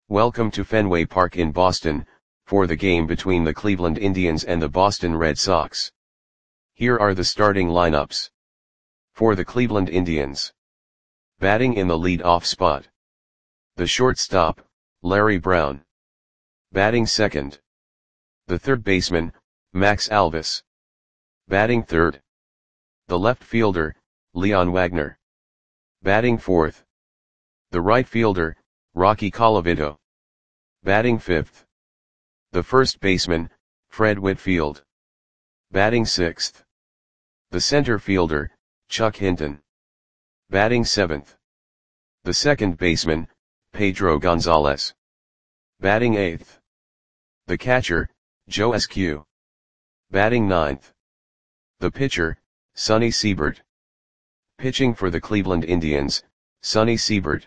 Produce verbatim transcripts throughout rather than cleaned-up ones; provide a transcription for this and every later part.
Welcome to Fenway Park in Boston, for the game between the Cleveland Indians and the Boston Red Sox. Here are the starting lineups. For the Cleveland Indians. Batting in the lead-off spot. The shortstop, Larry Brown. Batting second. The third baseman, Max Alvis. Batting third. The left fielder, Leon Wagner. Batting fourth. The right fielder, Rocky Colavito. Batting fifth. The first baseman, Fred Whitfield. Batting sixth. The center fielder, Chuck Hinton. Batting seventh. The second baseman, Pedro Gonzalez. Batting eighth. The catcher, Joe Eskew. Batting ninth. The pitcher, Sonny Siebert. Pitching for the Cleveland Indians, Sonny Siebert.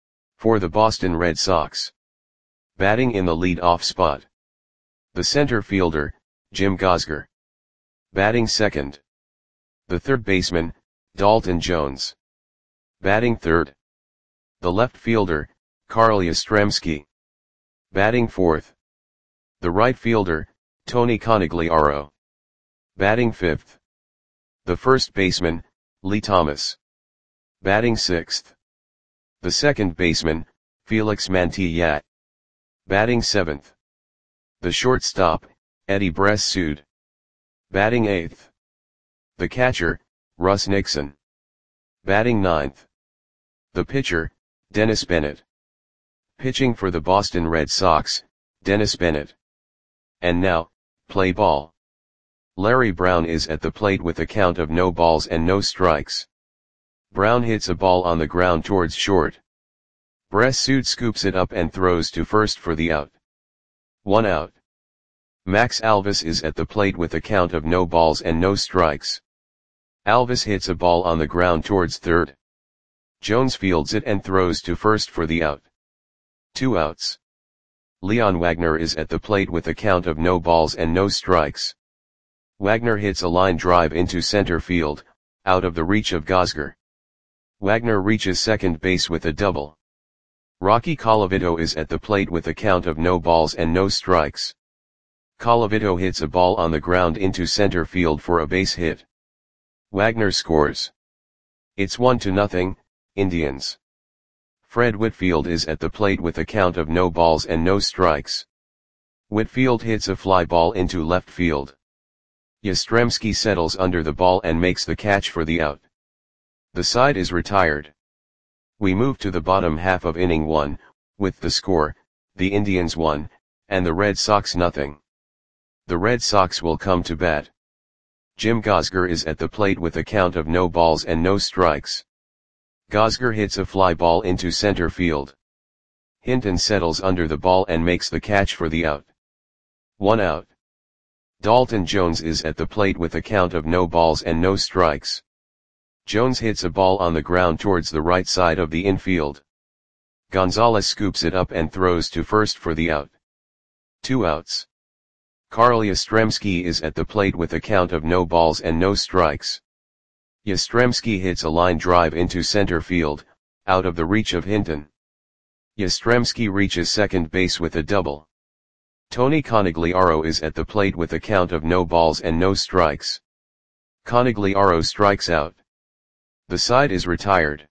For the Boston Red Sox. Batting in the lead-off spot. The center fielder, Jim Gosger. Batting second. The third baseman, Dalton Jones. Batting third. The left fielder, Carl Yastrzemski. Batting fourth. The right fielder, Tony Conigliaro. Batting fifth. The first baseman, Lee Thomas. Batting sixth. The second baseman, Felix Mantilla. Batting seventh. The shortstop, Eddie Bress-Sood. Batting eighth. The catcher, Russ Nixon. Batting ninth. The pitcher, Dennis Bennett. Pitching for the Boston Red Sox, Dennis Bennett. And now, play ball. Larry Brown is at the plate with a count of no balls and no strikes. Brown hits a ball on the ground towards short. Bress-Sood scoops it up and throws to first for the out. One out. Max Alvis is at the plate with a count of no balls and no strikes. Alvis hits a ball on the ground towards third. Jones fields it and throws to first for the out. Two outs. Leon Wagner is at the plate with a count of no balls and no strikes. Wagner hits a line drive into center field, out of the reach of Gosger. Wagner reaches second base with a double. Rocky Colavito is at the plate with a count of no balls and no strikes. Colavito hits a ball on the ground into center field for a base hit. Wagner scores. It's one to nothing, Indians. Fred Whitfield is at the plate with a count of no balls and no strikes. Whitfield hits a fly ball into left field. Yastrzemski settles under the ball and makes the catch for the out. The side is retired. We move to the bottom half of inning one, with the score, the Indians one, and the Red Sox nothing. The Red Sox will come to bat. Jim Gosger is at the plate with a count of no balls and no strikes. Gosger hits a fly ball into center field. Hinton settles under the ball and makes the catch for the out. One out. Dalton Jones is at the plate with a count of no balls and no strikes. Jones hits a ball on the ground towards the right side of the infield. Gonzalez scoops it up and throws to first for the out. Two outs. Carl Yastrzemski is at the plate with a count of no balls and no strikes. Yastrzemski hits a line drive into center field, out of the reach of Hinton. Yastrzemski reaches second base with a double. Tony Conigliaro is at the plate with a count of no balls and no strikes. Conigliaro strikes out. The side is retired.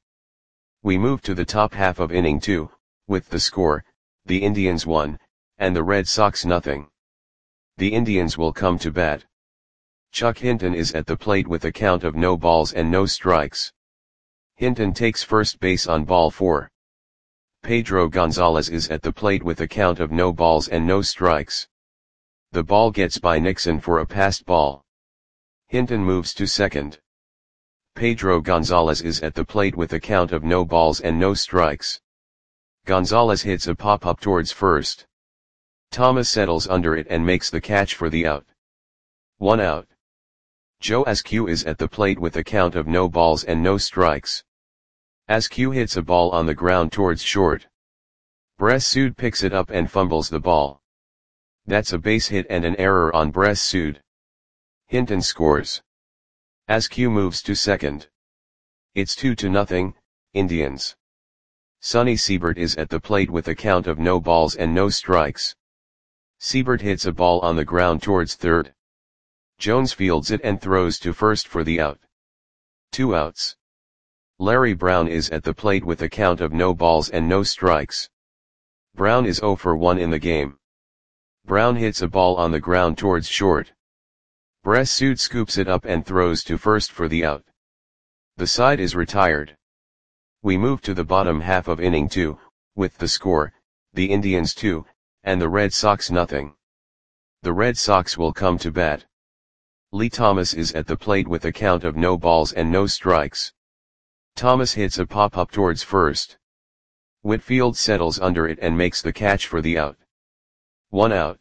We move to the top half of inning two, with the score, the Indians one, and the Red Sox nothing. The Indians will come to bat. Chuck Hinton is at the plate with a count of no balls and no strikes. Hinton takes first base on ball four. Pedro Gonzalez is at the plate with a count of no balls and no strikes. The ball gets by Nixon for a passed ball. Hinton moves to second. Pedro Gonzalez is at the plate with a count of no balls and no strikes. Gonzalez hits a pop-up towards first. Thomas settles under it and makes the catch for the out. One out. Joe Eskew is at the plate with a count of no balls and no strikes. Eskew hits a ball on the ground towards short. Bress-Sood picks it up and fumbles the ball. That's a base hit and an error on Bress-Sood. Hinton scores. Eskew moves to second. It's two to nothing, Indians. Sonny Siebert is at the plate with a count of no balls and no strikes. Siebert hits a ball on the ground towards third. Jones fields it and throws to first for the out. Two outs. Larry Brown is at the plate with a count of no balls and no strikes. Brown is oh for one in the game. Brown hits a ball on the ground towards short. Bressud scoops it up and throws to first for the out. The side is retired. We move to the bottom half of inning two, with the score, the Indians two, and the Red Sox nothing. The Red Sox will come to bat. Lee Thomas is at the plate with a count of no balls and no strikes. Thomas hits a pop-up towards first. Whitfield settles under it and makes the catch for the out. One out.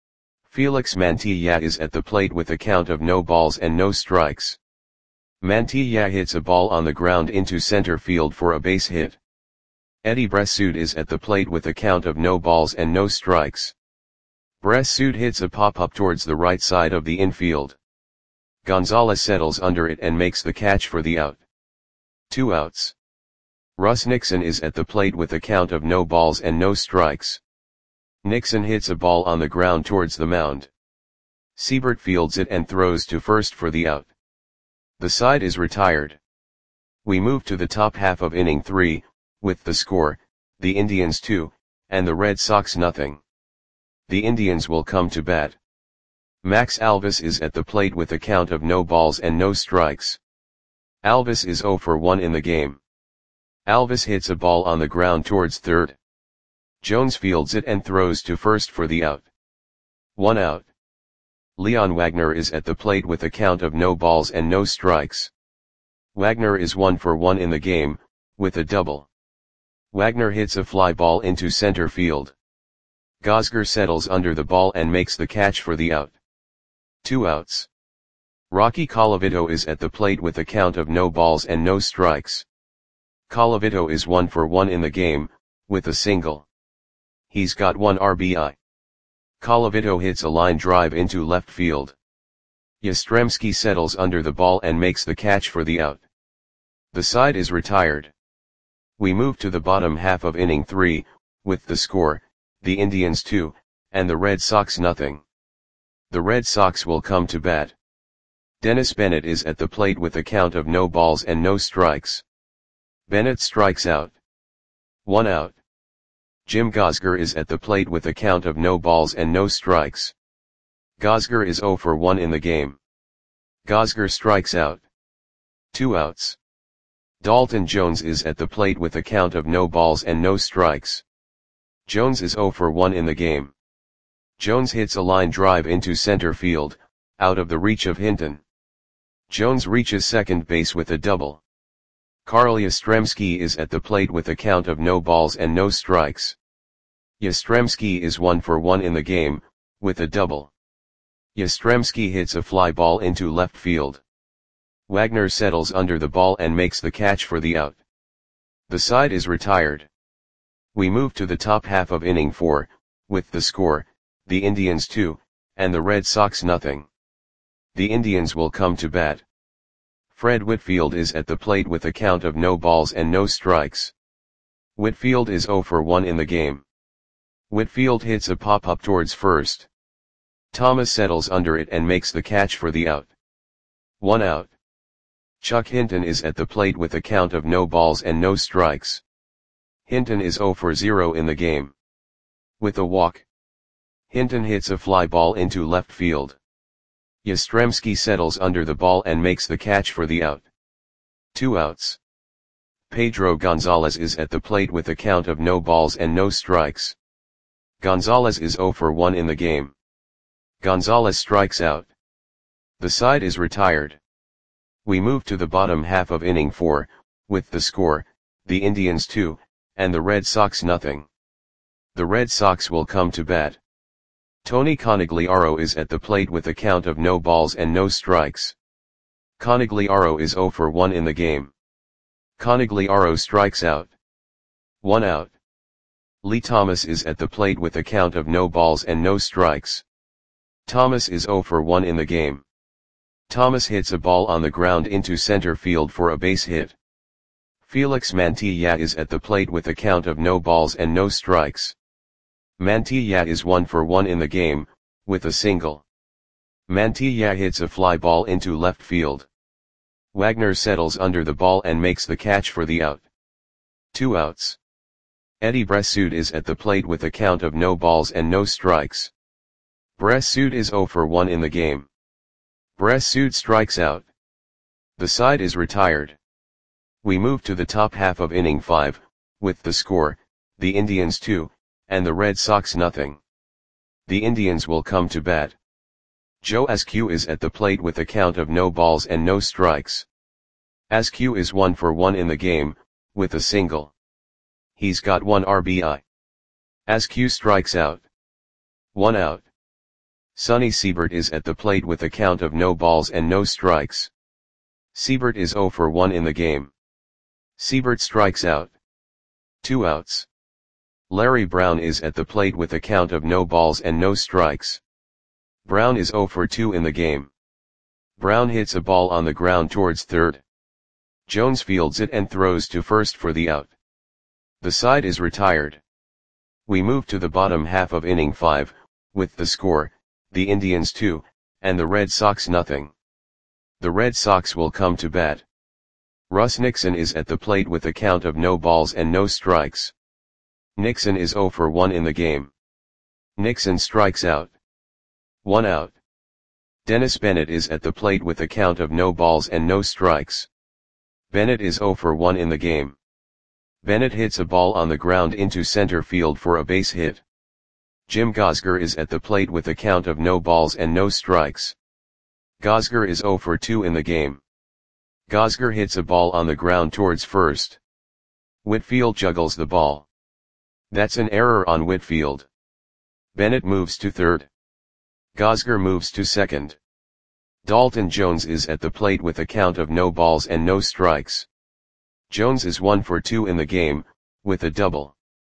Felix Mantilla is at the plate with a count of no balls and no strikes. Mantilla hits a ball on the ground into center field for a base hit. Eddie Bressud is at the plate with a count of no balls and no strikes. Bressud hits a pop-up towards the right side of the infield. Gonzalez settles under it and makes the catch for the out. Two outs. Russ Nixon is at the plate with a count of no balls and no strikes. Nixon hits a ball on the ground towards the mound. Siebert fields it and throws to first for the out. The side is retired. We move to the top half of inning three, with the score, the Indians two, and the Red Sox nothing. The Indians will come to bat. Max Alvis is at the plate with a count of no balls and no strikes. Alvis is oh for one in the game. Alvis hits a ball on the ground towards third. Jones fields it and throws to first for the out. One out. Leon Wagner is at the plate with a count of no balls and no strikes. Wagner is one for one in the game, with a double. Wagner hits a fly ball into center field. Gosger settles under the ball and makes the catch for the out. Two outs. Rocky Colavito is at the plate with a count of no balls and no strikes. Colavito is one for one in the game, with a single. He's got one R B I. Colavito hits a line drive into left field. Yastrzemski settles under the ball and makes the catch for the out. The side is retired. We move to the bottom half of inning three, with the score, the Indians two, and the Red Sox nothing. The Red Sox will come to bat. Dennis Bennett is at the plate with a count of no balls and no strikes. Bennett strikes out. One out. Jim Gosger is at the plate with a count of no balls and no strikes. Gosger is oh for one in the game. Gosger strikes out. Two outs. Dalton Jones is at the plate with a count of no balls and no strikes. Jones is oh for one in the game. Jones hits a line drive into center field, out of the reach of Hinton. Jones reaches second base with a double. Carl Yastrzemski is at the plate with a count of no balls and no strikes. Yastrzemski is one for one in the game, with a double. Yastrzemski hits a fly ball into left field. Wagner settles under the ball and makes the catch for the out. The side is retired. We move to the top half of inning four, with the score, the Indians two, and the Red Sox nothing. The Indians will come to bat. Fred Whitfield is at the plate with a count of no balls and no strikes. Whitfield is oh for one in the game. Whitfield hits a pop-up towards first. Thomas settles under it and makes the catch for the out. One out. Chuck Hinton is at the plate with a count of no balls and no strikes. Hinton is oh for zero in the game. With a walk. Hinton hits a fly ball into left field. Yastrzemski settles under the ball and makes the catch for the out. Two outs. Pedro Gonzalez is at the plate with a count of no balls and no strikes. Gonzalez is oh for one in the game. Gonzalez strikes out. The side is retired. We move to the bottom half of inning four, with the score, the Indians two, and the Red Sox nothing. The Red Sox will come to bat. Tony Conigliaro is at the plate with a count of no balls and no strikes. Conigliaro is oh for one in the game. Conigliaro strikes out. One out. Lee Thomas is at the plate with a count of no balls and no strikes. Thomas is oh for one in the game. Thomas hits a ball on the ground into center field for a base hit. Felix Mantilla is at the plate with a count of no balls and no strikes. Mantilla is one for one in the game, with a single. Mantilla hits a fly ball into left field. Wagner settles under the ball and makes the catch for the out. Two outs. Eddie Bressoud is at the plate with a count of no balls and no strikes. Bressoud is zero for one in the game. Bressoud strikes out. The side is retired. We move to the top half of inning five, with the score, the Indians two, and the Red Sox nothing. The Indians will come to bat. Joe Askew is at the plate with a count of no balls and no strikes. Askew is one for one in the game, with a single. He's got one R B I. Askew strikes out. One out. Sonny Siebert is at the plate with a count of no balls and no strikes. Siebert is zero for one in the game. Siebert strikes out. Two outs. Larry Brown is at the plate with a count of no balls and no strikes. Brown is zero for two in the game. Brown hits a ball on the ground towards third. Jones fields it and throws to first for the out. The side is retired. We move to the bottom half of inning five, with the score, the Indians two, and the Red Sox nothing. The Red Sox will come to bat. Russ Nixon is at the plate with a count of no balls and no strikes. Nixon is zero for one in the game. Nixon strikes out. One out. Dennis Bennett is at the plate with a count of no balls and no strikes. Bennett is zero for one in the game. Bennett hits a ball on the ground into center field for a base hit. Jim Gosger is at the plate with a count of no balls and no strikes. Gosger is zero for two in the game. Gosger hits a ball on the ground towards first. Whitfield juggles the ball. That's an error on Whitfield. Bennett moves to third. Gosger moves to second. Dalton Jones is at the plate with a count of no balls and no strikes. Jones is one for two in the game, with a double.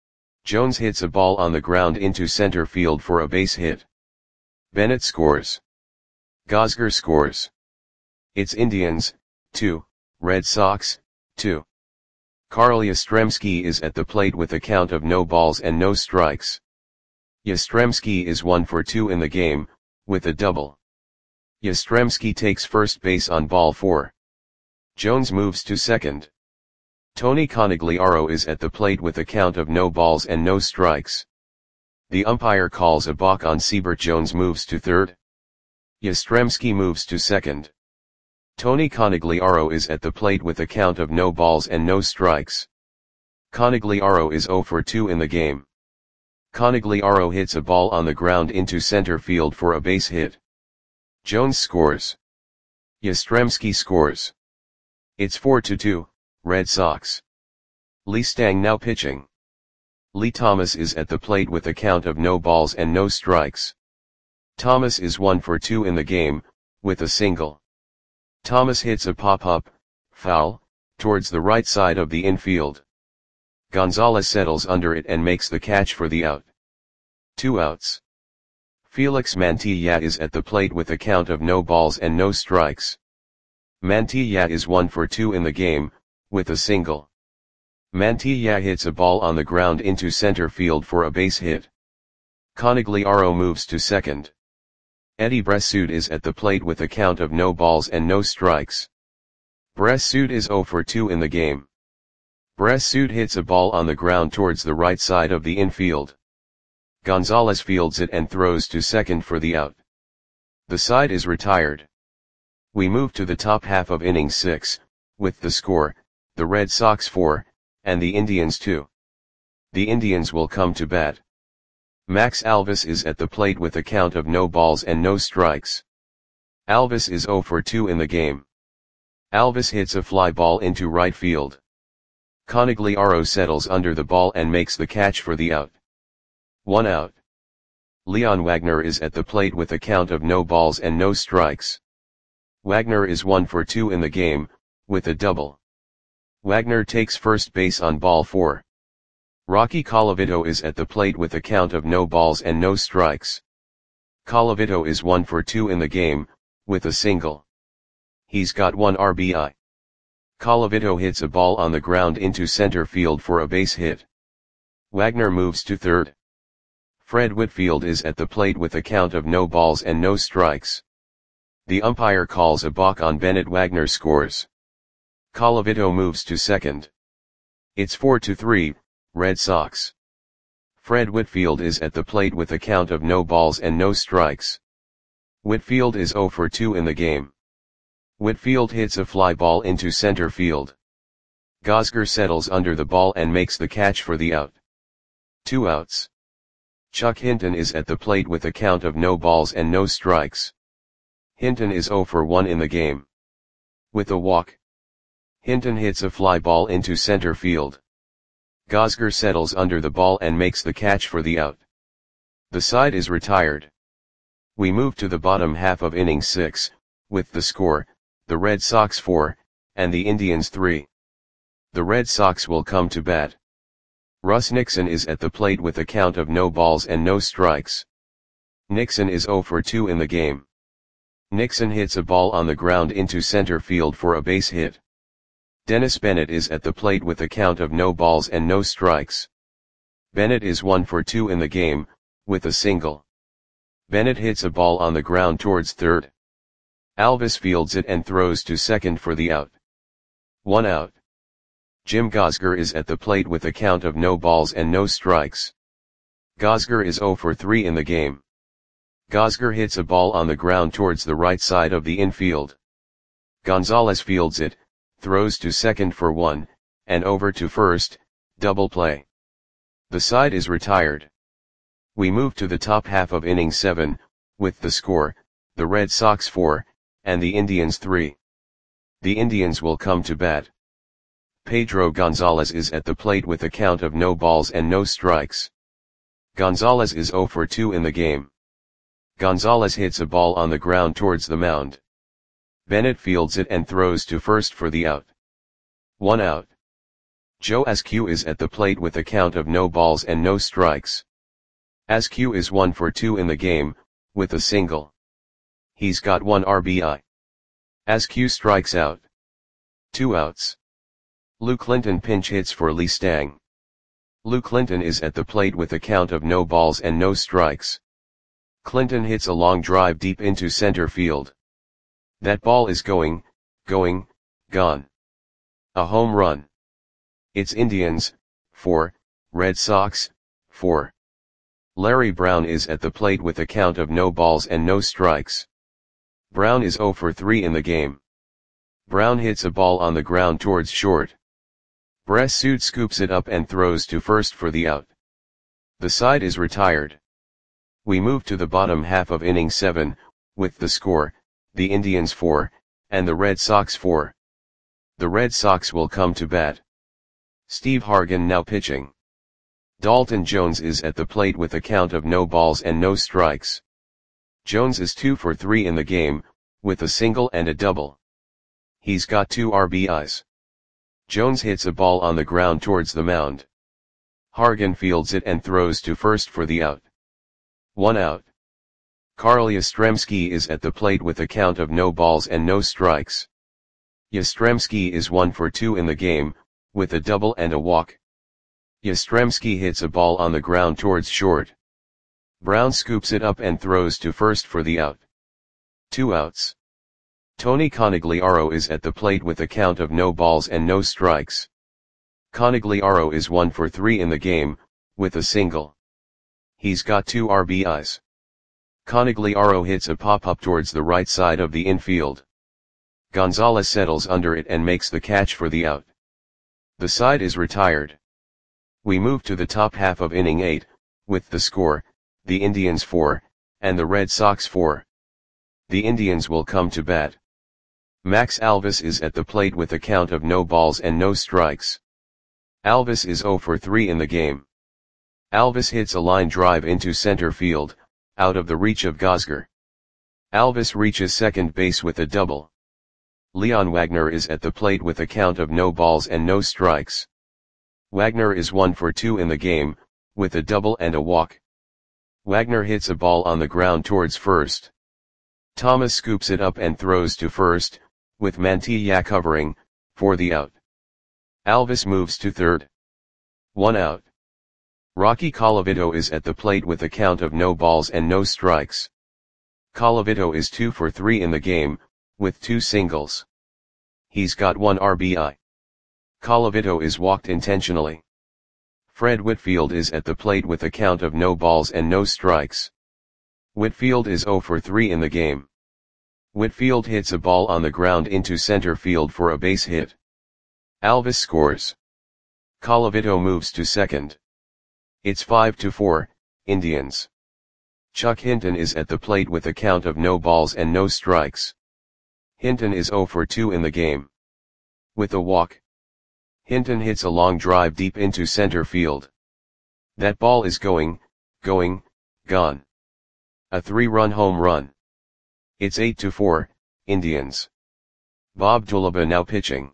Jones hits a ball on the ground into center field for a base hit. Bennett scores. Gosger scores. It's Indians, two, Red Sox, two. Carl Yastrzemski is at the plate with a count of no balls and no strikes. Yastrzemski is one for two in the game, with a double. Yastrzemski takes first base on ball four. Jones moves to second. Tony Conigliaro is at the plate with a count of no balls and no strikes. The umpire calls a balk on Siebert. Jones moves to third. Yastrzemski moves to second. Tony Conigliaro is at the plate with a count of no balls and no strikes. Conigliaro is zero for two in the game. Conigliaro hits a ball on the ground into center field for a base hit. Jones scores. Yastrzemski scores. It's four to two, Red Sox. Lee Stang now pitching. Lee Thomas is at the plate with a count of no balls and no strikes. Thomas is one for two in the game, with a single. Thomas hits a pop-up, foul, towards the right side of the infield. Gonzalez settles under it and makes the catch for the out. Two outs. Felix Mantilla is at the plate with a count of no balls and no strikes. Mantilla is one for two in the game, with a single. Mantilla hits a ball on the ground into center field for a base hit. Conigliaro moves to second. Eddie Bressoud is at the plate with a count of no balls and no strikes. Bressoud is zero for two in the game. Bressoud hits a ball on the ground towards the right side of the infield. Gonzalez fields it and throws to second for the out. The side is retired. We move to the top half of inning six, with the score, the Red Sox four, and the Indians two. The Indians will come to bat. Max Alvis is at the plate with a count of no balls and no strikes. Alvis is zero for two in the game. Alvis hits a fly ball into right field. Conigliaro settles under the ball and makes the catch for the out. One out. Leon Wagner is at the plate with a count of no balls and no strikes. Wagner is one for two in the game, with a double. Wagner takes first base on ball four. Rocky Colavito is at the plate with a count of no balls and no strikes. Colavito is one for two in the game, with a single. He's got one R B I. Colavito hits a ball on the ground into center field for a base hit. Wagner moves to third. Fred Whitfield is at the plate with a count of no balls and no strikes. The umpire calls a balk on Bennett. Wagner scores. Colavito moves to second. It's four to three, Red Sox. Fred Whitfield is at the plate with a count of no balls and no strikes. Whitfield is zero for two in the game. Whitfield hits a fly ball into center field. Gosger settles under the ball and makes the catch for the out. Two outs. Chuck Hinton is at the plate with a count of no balls and no strikes. Hinton is zero for one in the game. With a walk, Hinton hits a fly ball into center field. Gosger settles under the ball and makes the catch for the out. The side is retired. We move to the bottom half of inning six, with the score, the Red Sox four, and the Indians three. The Red Sox will come to bat. Russ Nixon is at the plate with a count of no balls and no strikes. Nixon is zero for two in the game. Nixon hits a ball on the ground into center field for a base hit. Dennis Bennett is at the plate with a count of no balls and no strikes. Bennett is one for two in the game, with a single. Bennett hits a ball on the ground towards third. Alvis fields it and throws to second for the out. One out. Jim Gosger is at the plate with a count of no balls and no strikes. Gosger is zero for three in the game. Gosger hits a ball on the ground towards the right side of the infield. Gonzalez fields it, throws to second for one, and over to first, double play. The side is retired. We move to the top half of inning seven, with the score, the Red Sox four, and the Indians three. The Indians will come to bat. Pedro Gonzalez is at the plate with a count of no balls and no strikes. Gonzalez is zero for two in the game. Gonzalez hits a ball on the ground towards the mound. Bennett fields it and throws to first for the out. One out. Joe Askew is at the plate with a count of no balls and no strikes. Askew is one for two in the game, with a single. He's got one R B I. Askew strikes out. Two outs. Lou Clinton pinch hits for Lee Stang. Lou Clinton is at the plate with a count of no balls and no strikes. Clinton hits a long drive deep into center field. That ball is going, going, gone. A home run. It's Indians, four, Red Sox, four. Larry Brown is at the plate with a count of no balls and no strikes. Brown is zero for three in the game. Brown hits a ball on the ground towards short. Bressud scoops it up and throws to first for the out. The side is retired. We move to the bottom half of inning seven, with the score, the Indians four, and the Red Sox four. The Red Sox will come to bat. Steve Hargan now pitching. Dalton Jones is at the plate with a count of no balls and no strikes. Jones is two for three in the game, with a single and a double. He's got two R B Is. Jones hits a ball on the ground towards the mound. Hargan fields it and throws to first for the out. One out. Carl Yastrzemski is at the plate with a count of no balls and no strikes. Yastrzemski is one for two in the game, with a double and a walk. Yastrzemski hits a ball on the ground towards short. Brown scoops it up and throws to first for the out. Two outs. Tony Conigliaro is at the plate with a count of no balls and no strikes. Conigliaro is one for three in the game, with a single. He's got two R B Is. Conigliaro hits a pop-up towards the right side of the infield. Gonzalez settles under it and makes the catch for the out. The side is retired. We move to the top half of inning eight, with the score, the Indians four, and the Red Sox four. The Indians will come to bat. Max Alvis is at the plate with a count of no balls and no strikes. Alvis is zero for three in the game. Alvis hits a line drive into center field, out of the reach of Gosger. Alvis reaches second base with a double. Leon Wagner is at the plate with a count of no balls and no strikes. Wagner is one for two in the game, with a double and a walk. Wagner hits a ball on the ground towards first. Thomas scoops it up and throws to first, with Mantilla covering, for the out. Alvis moves to third. One out. Rocky Colavito is at the plate with a count of no balls and no strikes. Colavito is two for three in the game, with two singles. He's got one R B I. Colavito is walked intentionally. Fred Whitfield is at the plate with a count of no balls and no strikes. Whitfield is zero for three in the game. Whitfield hits a ball on the ground into center field for a base hit. Alvis scores. Colavito moves to second. It's five to four, Indians. Chuck Hinton is at the plate with a count of no balls and no strikes. Hinton is zero for two in the game. With a walk, Hinton hits a long drive deep into center field. That ball is going, going, gone. A three-run home run. It's eight to four, Indians. Bob Dulaba now pitching.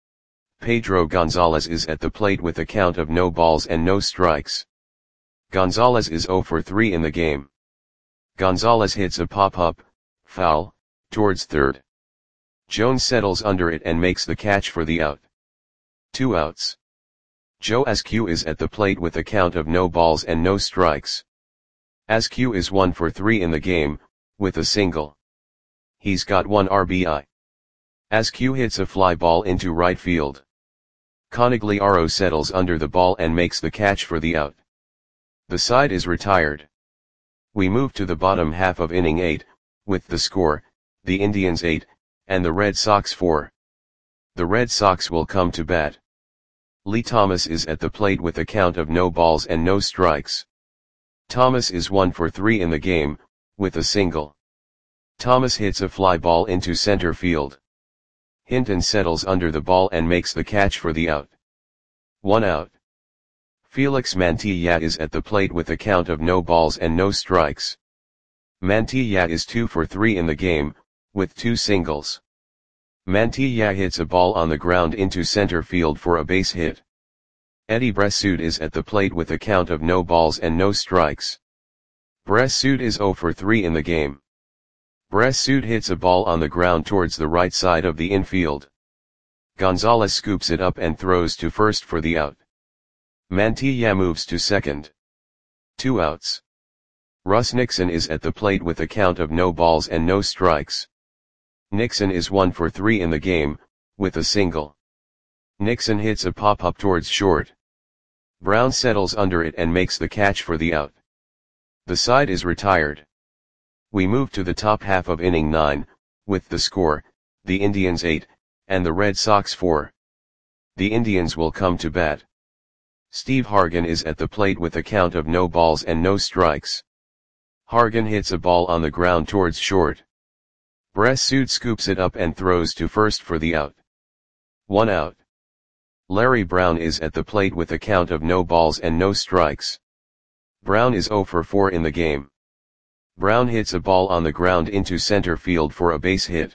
Pedro Gonzalez is at the plate with a count of no balls and no strikes. Gonzalez is zero for three in the game. Gonzalez hits a pop-up, foul, towards third. Jones settles under it and makes the catch for the out. Two outs. Joe Askew is at the plate with a count of no balls and no strikes. Askew is one for three in the game, with a single. He's got one R B I. Askew hits a fly ball into right field. Conigliaro settles under the ball and makes the catch for the out. The side is retired. We move to the bottom half of inning eight, with the score, the Indians eight, and the Red Sox four. The Red Sox will come to bat. Lee Thomas is at the plate with a count of no balls and no strikes. Thomas is one for three in the game, with a single. Thomas hits a fly ball into center field. Hinton settles under the ball and makes the catch for the out. One out. Felix Mantilla is at the plate with a count of no balls and no strikes. Mantilla is two for three in the game, with two singles. Mantilla hits a ball on the ground into center field for a base hit. Eddie Bressoud is at the plate with a count of no balls and no strikes. Bressoud is zero for three in the game. Bressoud hits a ball on the ground towards the right side of the infield. Gonzalez scoops it up and throws to first for the out. Mantilla moves to second. Two outs. Russ Nixon is at the plate with a count of no balls and no strikes. Nixon is one for three in the game, with a single. Nixon hits a pop-up towards short. Brown settles under it and makes the catch for the out. The side is retired. We move to the top half of inning nine, with the score, the Indians eight, and the Red Sox four. The Indians will come to bat. Steve Hargan is at the plate with a count of no balls and no strikes. Hargan hits a ball on the ground towards short. Bressoud scoops it up and throws to first for the out. One out. Larry Brown is at the plate with a count of no balls and no strikes. Brown is zero for four in the game. Brown hits a ball on the ground into center field for a base hit.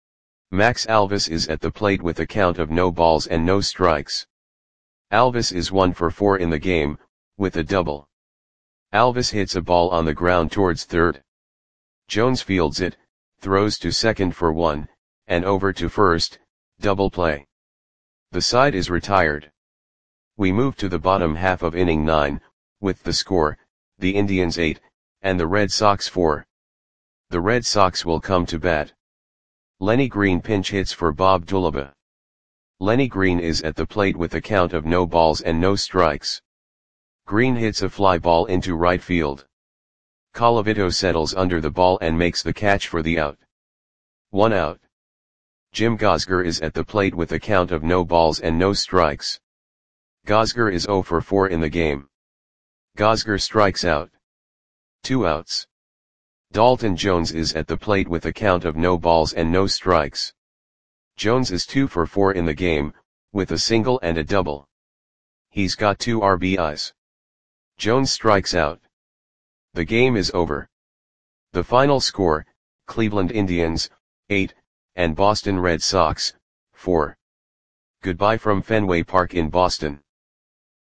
Max Alvis is at the plate with a count of no balls and no strikes. Alvis is one for four in the game, with a double. Alvis hits a ball on the ground towards third. Jones fields it, throws to second for one, and over to first, double play. The side is retired. We move to the bottom half of inning nine, with the score, the Indians eight, and the Red Sox four. The Red Sox will come to bat. Lenny Green pinch hits for Bob Dulaba. Lenny Green is at the plate with a count of no balls and no strikes. Green hits a fly ball into right field. Colavito settles under the ball and makes the catch for the out. One out. Jim Gosger is at the plate with a count of no balls and no strikes. Gosger is zero for four in the game. Gosger strikes out. Two outs. Dalton Jones is at the plate with a count of no balls and no strikes. Jones is two for four in the game, with a single and a double. He's got two R B Is. Jones strikes out. The game is over. The final score, Cleveland Indians, eight, and Boston Red Sox, four. Goodbye from Fenway Park in Boston.